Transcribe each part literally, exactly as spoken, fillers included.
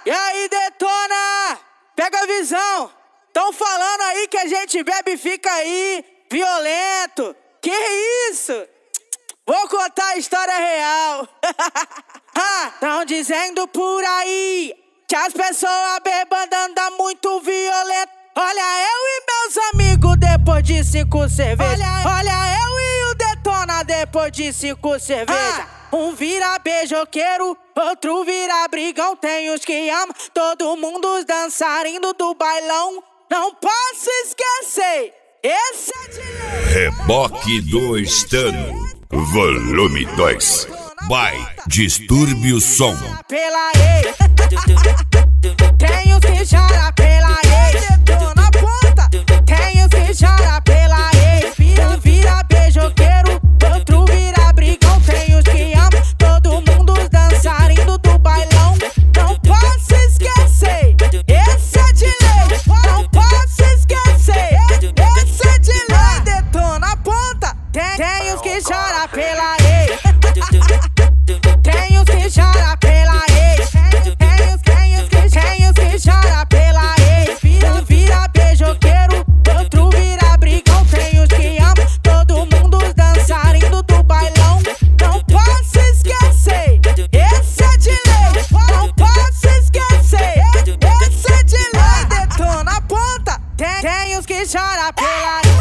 E aí, detona! Pega a visão! Tão falando aí que a gente bebe e fica aí, violento. Que isso? Vou contar a história real. Ah, tão dizendo por aí que as pessoas bebando andam muito violento. Olha eu e meus amigos depois de cinco cervejas. Olha, olha eu e o detona depois de cinco cervejas. Ah. Um vira beijoqueiro, outro vira brigão. Tem os que amam, todo mundo os dançarinos do bailão. Não posso esquecer, esse é de lei. Reboque do Estano, volume dois. By Distúrbio Som. Pela ex, tem os que chora pela ex. Detona ponta, tem os que chora pela ex. Um vira beijoqueiro, outro vira brigão. Tem os que amam, todo mundo os dançarinos do bailão. Não posso esquecer, esse é de lei. Não posso esquecer, esse é de lei. Detona ponta, tem, tem os que chora pela ex. Tem os que chora pela ex. Tem os, tem os que, tem os que chora pela ex. Um vira beijoqueiro, outro vira brigão. Tem os que amam, todo mundo os dançarinos do bailão. Não posso esquecer, esse é de lei. Não posso esquecer, esse é de lei. Detona ponta, tem, tem os que chora pela ex.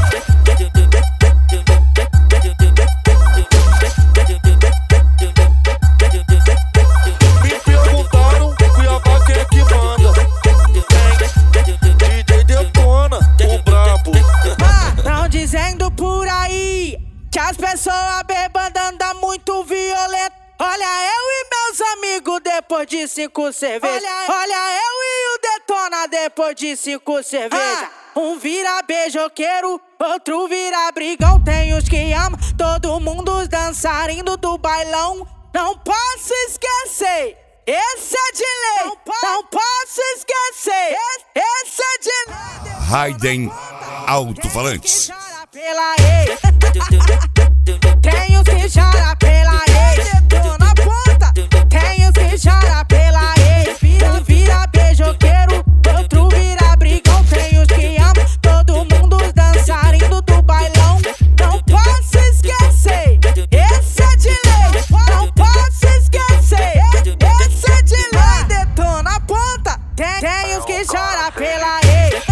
Dizendo por aí que as pessoas bebando andam muito violento. Olha eu e meus amigos depois de cinco cervejas. Olha, olha eu e o detona depois de cinco cervejas. Ah. Um vira beijoqueiro, outro vira brigão. Tem os que amam, todo mundo os dançarinos do bailão. Não posso esquecer, esse é de lei. Não, po não posso esquecer, esse é de lei. Raiden Alto-Falantes. Pela ex, tem os que chora pela ex. Detona ponta, tem os que chora pela ex. Um vira beijoqueiro, outro vira brigão. Tem os que amam, todo mundo os dançarinos do bailão. Não posso esquecer, esse é de lei. Não posso esquecer, esse é de lei. Detona ponta, tem, tem os que chora pela ex.